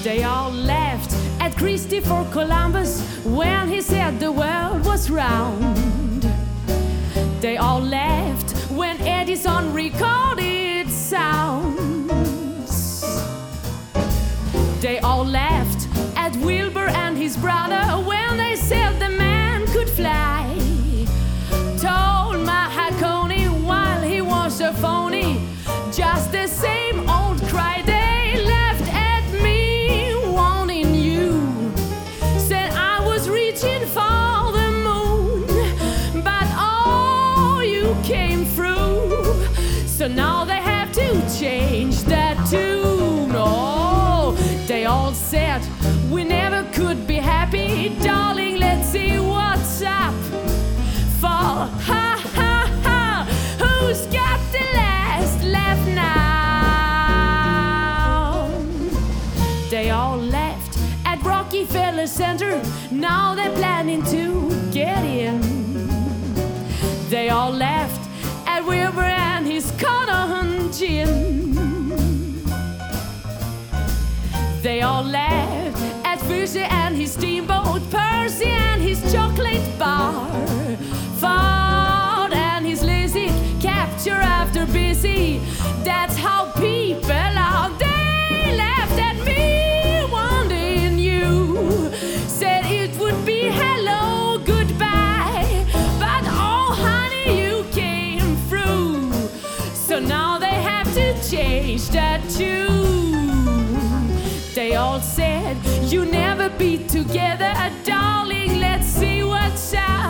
They all laughed at Christopher Columbus when he said the world was round. They all laughed when Edison recorded sounds. They all laughed at Wilbur and his brother when they said the man could fly. Told Marconi while he was a phony, just the same old cry. They laughed at me wanting you, said I was reaching for the moon, but oh, you came through. So now they have to change that tune. Oh, they all said we never could be happy, darling, let's see what's up. For ha ha ha, who's got the last laugh now? They all laughed at Rockefeller Center, now they're planning to get in. They all laughed at Wilbur and his cotton gin. They all laughed at Fisher and his steamboat, Percy and his chocolate bar, Ford and his lazy capture after busy. That's how people are. They laughed at me wanting you, said it would be hello, goodbye, but oh honey, you came through. So now they have to change that tune. They all said you never be together, darling, let's see what's up.